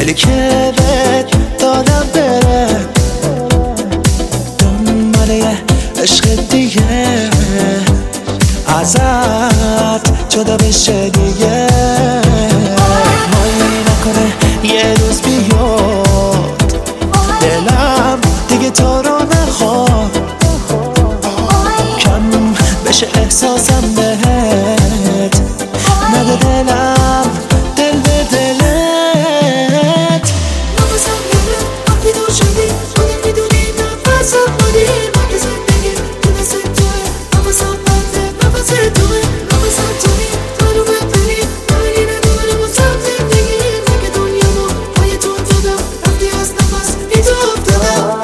خیلی که بهت دادم بره دنبال یه عشق دیگه ازت جدا بشه دیگه مایلی نکنه یه روز بیاد دلم دیگه تو رو نخواد کم بشه احساسم بهت نده دلم دل به دلت نفسم میره وقتی دور شدی خودت میدونی نفسم بودی من که زندگی تو دست توه نفسم بنده نفس توه نفسم توی منو ببری ببری نداره واسم زندگی من که دنیامو پای تو دادم رفتی از نفس بی تو افتادم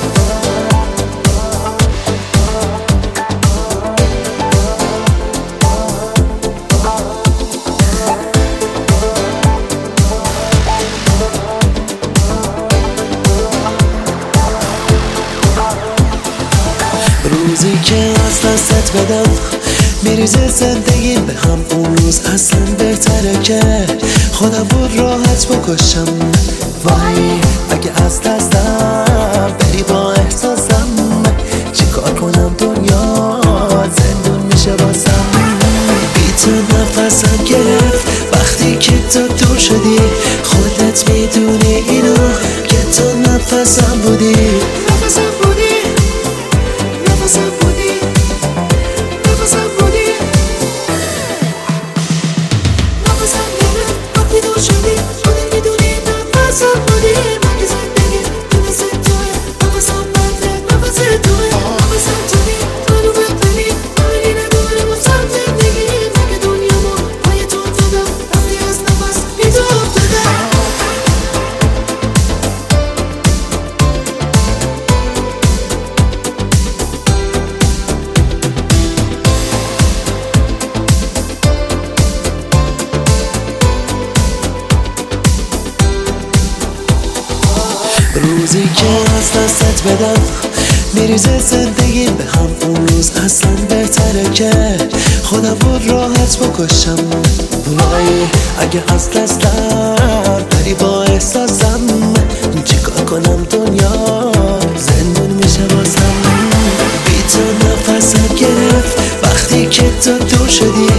روزی که از دستت بدم میریزه زندگی به هم اون روز اصلا بهتره که خودم بود راحت بکشم وای اگه از دستم بری با احساسم چی کار کنم دنیا زندون میشه بازم بی تو نفسم گرفت وقتی که تو دور شدی خودت میدونی اینو که تو نفسم بودی نفسم بودی نفسم بودی نفسم بودی نفسم میره وقتی دور شدی خودت میدونی نفسم بودی من که زندگی تو دست توه نفسم بنده نفس توه نفسم توی منو ببری ببری نداره واسم زندگی من که دنیامو پای تو دادم رفتی از نفس بی تو افتادم روزی که از دستت بدم میریزه زندگی به هم اون روز اصلا بهتره که خودم بود راحت بکشم وای اگه از دستم بری با احساسم چیکار کنم دنیا زندون میشه بازم بی تو نفسم گرفت وقتی که تو دور شدی